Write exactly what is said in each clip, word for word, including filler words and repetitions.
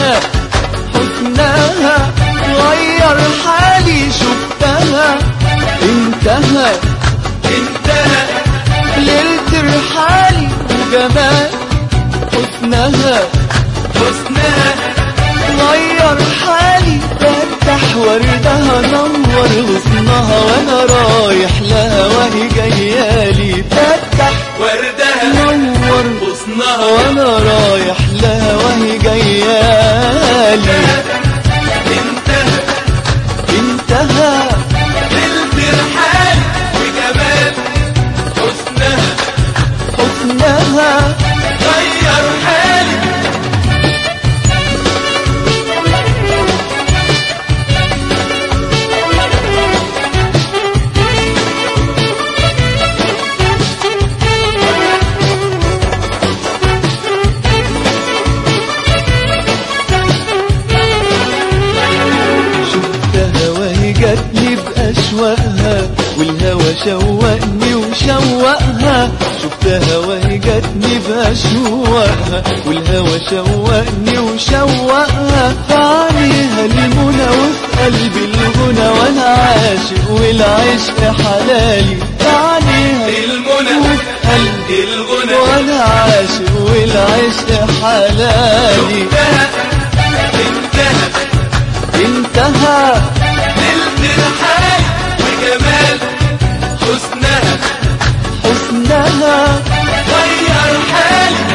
حسنها حسنها غير حالي شفتها انتهى انتهى ليلة رحالي وجمال حسنها حسنها غير حالي فتح وردها نور غصنها وانا رايح لها وهي جايالي فتح وردها نور غصنها وانا رايح لها وهي جايالي انتهى انتهى ليلة رحال وجمال حسنها حسنها غير حالي. شفتها وهي جاتلي بأشواقها والهوى شوقني وشوقها شفتها وهي جاتني بأشواقها والهوى شوقني وشوقها فعليها المنى وفي قلبي الغنى وانا عاشق والعشق حلالي فعليها المنى وفي قلبي الغنى وانا عاشق والعشق حلالي انتهى انتهى انتهى ليلة رحال وجمال حسنها حسنها غير حالي.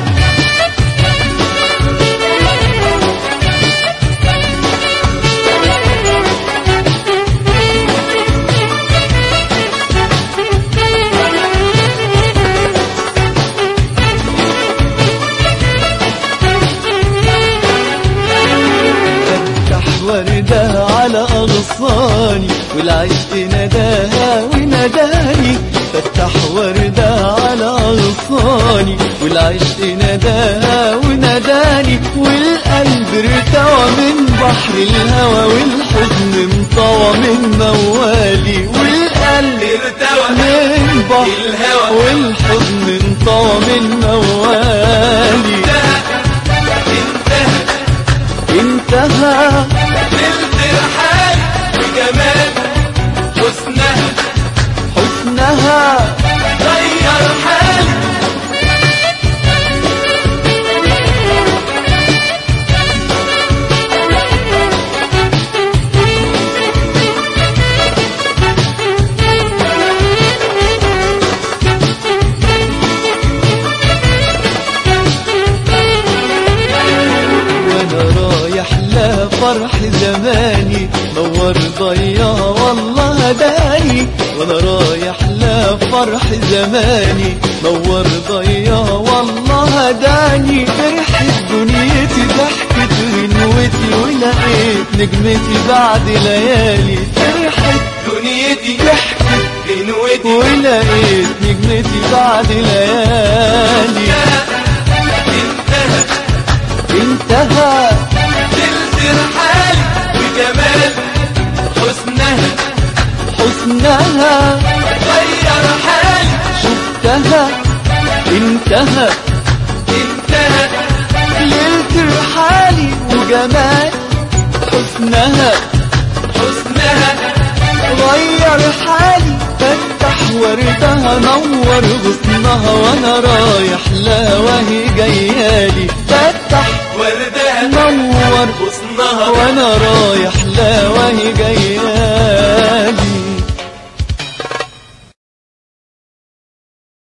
وردها على أغصاني والعشق نداها ونداني فتح وردها على أغصاني والعشق نداها ونداني والقلب ارتوى من بحر الهوى والحزن انطوى من موالي والقلب ارتوى من بحر الهوى والحزن انطوى من موالي انتهى انتهى انتهى ليلة رحال وجمال حسنها حسنها غير حالي. وانا رايح لها فرح زماني نور ضياها والله هداني وانا رايح لها فرح زماني نور ضياها والله هداني فرحت دنيتي ضحكت غنوتي ولقيت نجمتي بعد ليالي فرحت دنيتي ضحكت غنوتي ولقيت نجمتي بعد ليالي انتهى انتهى ليلة رحال وجمال حسنها حسنها غير حالي. شفتها انتهى انتهى ليلة رحالي وجمال حسنها حسنها غير حالي فتح وردها نور غصنها وانا رايح لها وهي جايالي فتح وردها نور غصنها وانا رايح لها وهي جايالي